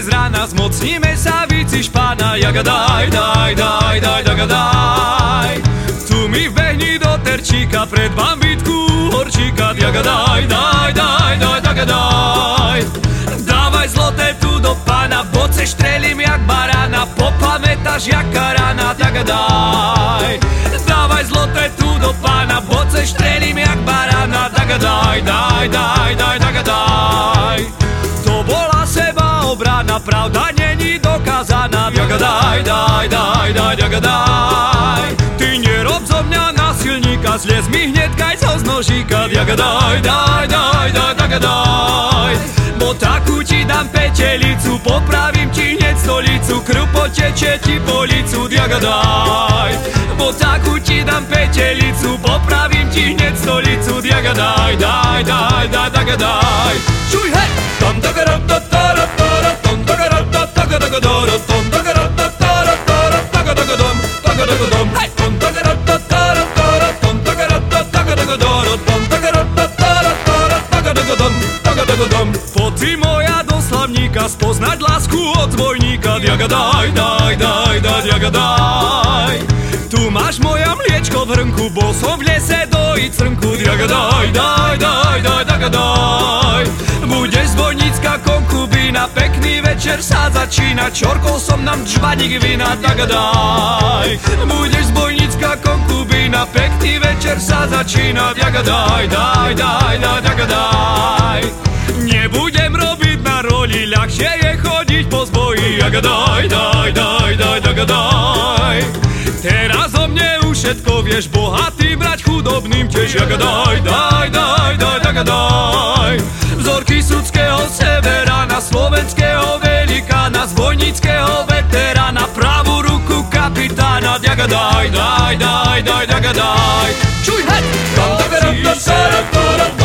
z rána, zmocníme sa víci špána. Jagadaj, daj, daj, daj, jagadaj. Tu mi vbehni do terčíka, pred bambitku horčíka. Jagadaj, daj, daj, daj, jagadaj. Dávaj zloté tu do pána, boce štrelím jak barána. Popamätáš jaká rána, jagadaj. Dávaj zloté tu do pána, boce štrelím jak barána. Jagadaj, daj, daj, daj, jagadaj. To bola sebaobrana, pravda není dokázaná. Jagadaj, daj, daj, daj, jagadaj. Ty nerob zo mňa násilníka, zliez mi hneď kaj zo znožíka. Jagadaj, daj, daj, daj, jagadaj. Bo takú ti dám petelicu, popravím ti hneď stolicu, krv poteče ti po licu. Jagadaj. Bo takú ti dám petelicu, popravím ti hneď stolicu. Jagadaj, daj, daj, daj, jagadaj. Čuj, hej! Tom tagadam, tatara, tara, tom tagadam, tatagadagadoro, tom tagadam, tatara, tara, tagadagadom, tagadagadom, hej! Tom tagadam, tatara, tara, tom tagadam, tatagadagadoro, tom tagadam, tatara, tara, tagadagadom, tagadagadom. Poď si moja do slavníka, spoznať lásku od dvojníka. Jagadaj, daj, daj, daj, jagadaj. Tu máš moja mliečko v hrnku, bol som v lese dojiť srnku. Jagadaj, daj, daj, daj, jagadaj. Budeš zbojnícka konkubína, pekný večer sa začína, čorkol som nám čvaník vína. Jagadaj. Budeš zbojnícka konkubína, pekný večer sa začína. Jagadaj, daj, daj, daj, jagadaj. Nebudem robiť na roli, ľahšie je chodiť po zboji. Jagadaj, daj, daj, daj, jagadaj. Teraz o mne už všetko vieš, bohatý brať chudobným tiež. Jagadaj, daj, daj, daj, jagadaj. Vzorky sudského severána, slovenského velikána, zbojníckeho veterána, pravú ruku kapitána. Jagadaj, daj, daj, daj, jagadaj. Čuj, hej! Tam,